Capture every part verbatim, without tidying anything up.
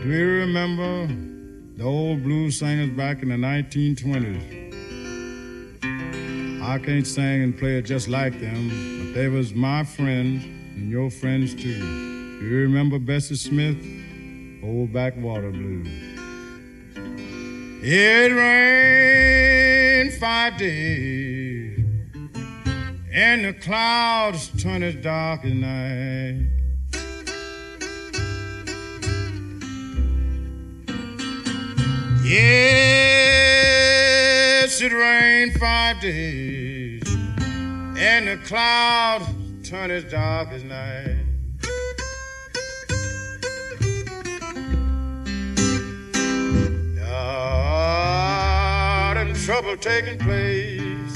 Do you remember the old blues singers back in the nineteen twenties? I can't sing and play it just like them, but they was my friends and your friends too. Do you remember Bessie Smith? Old Backwater Blues. It rained five days and the clouds turned as dark as night. Yes, it rained five days and the clouds turned as dark as night. Lord, and trouble taking place,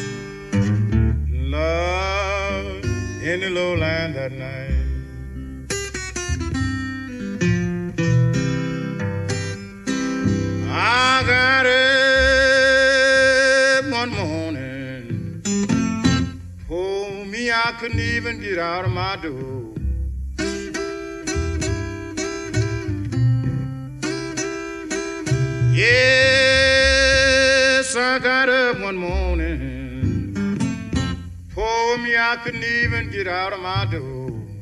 love in the lowland that night. I got up one morning, oh me, I couldn't even get out of my door. Yes, I got up one morning, oh me, I couldn't even get out of my door.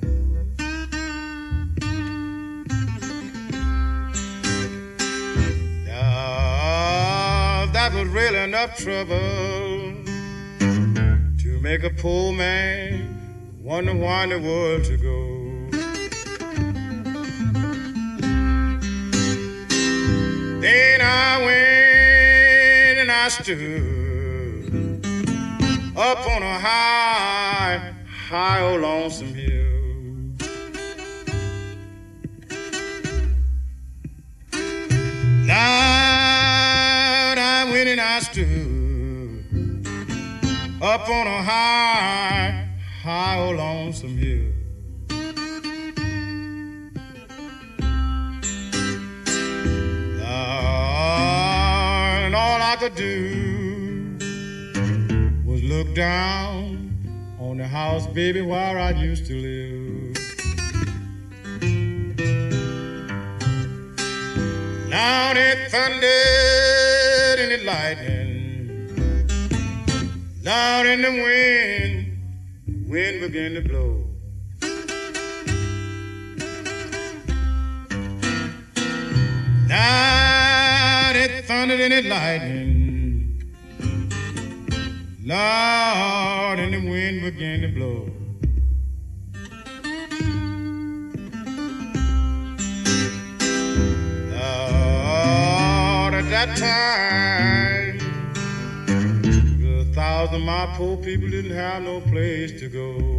That was really enough trouble to make a poor man wonder why in the world to go. Then I went and I stood up on a high, high old lonesome hill. Lord, I went and I stood up on a high, high old lonesome hill. Lord, and all I could do was look down on the house, baby, where I used to live. Now it thundered and it lightened, loud in the wind, the wind began to blow. Now it thundered and it lightened, loud and the wind began to blow. At that time, a thousand of my poor people didn't have no place to go.